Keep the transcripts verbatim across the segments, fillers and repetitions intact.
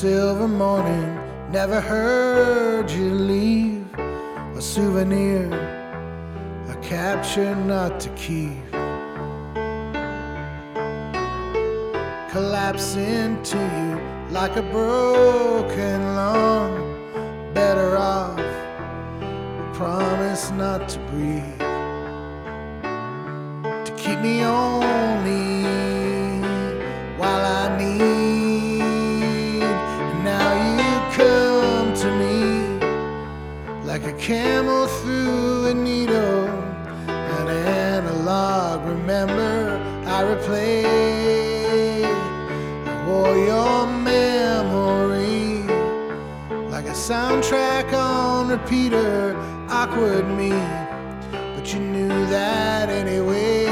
silver morning, never heard you leave. A souvenir, a capture not to keep. Collapse into you like a broken lung. Better off, promise not to breathe. To keep me only while I need. And now you come to me like a camel through a needle. An analog, remember I replay. I wore your memory like a soundtrack on repeater. Awkward me, but you knew that anyway.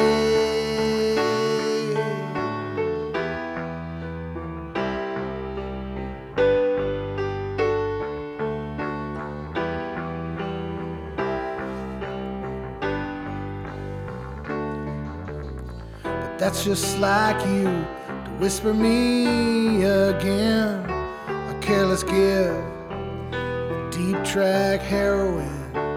But that's just like you to whisper me again. A careless give, deep track heroin.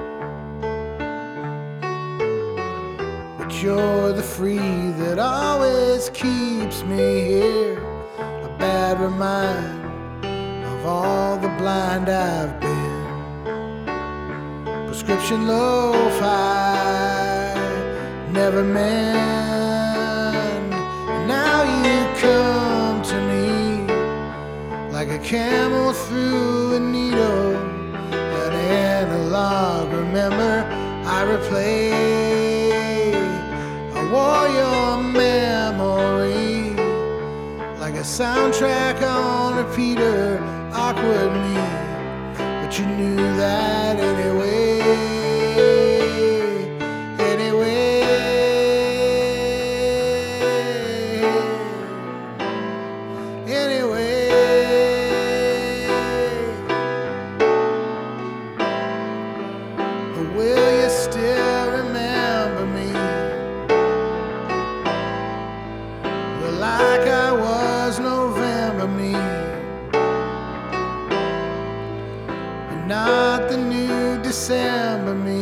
You're the free that always keeps me here. A bad reminder of all the blind I've been. Prescription lo-fi, never mend. And now you come to me like a camel through a needle. An analog, remember I replay. Wore your memory like a soundtrack on repeater. Awkward me, but you knew that anyway. Anyway, anyway. But will you still remember me? Like I was November me, and not the new December me.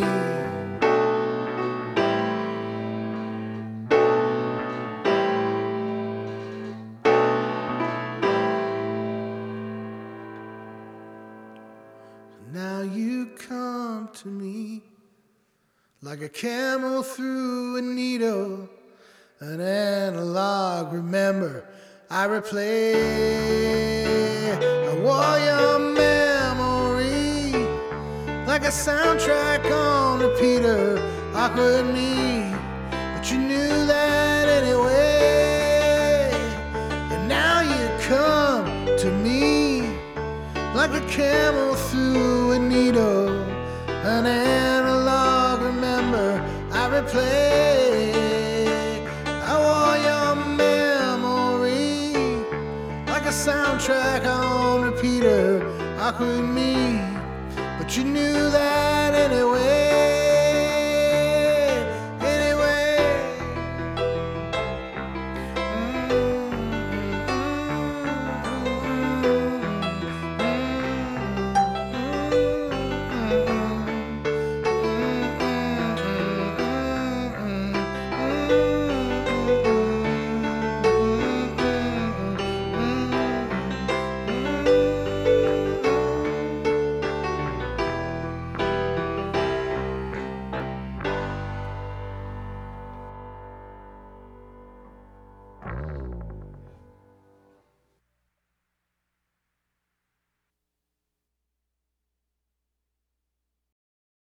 Now you come to me like a camel through a needle. An analog, remember I replay. I wore your memory like a soundtrack on repeater. Awkward me, but you knew that anyway. And now you come to me like a camel through a needle. An analog, remember I replay. Soundtrack on repeater. Awkward me, but you knew that anyway.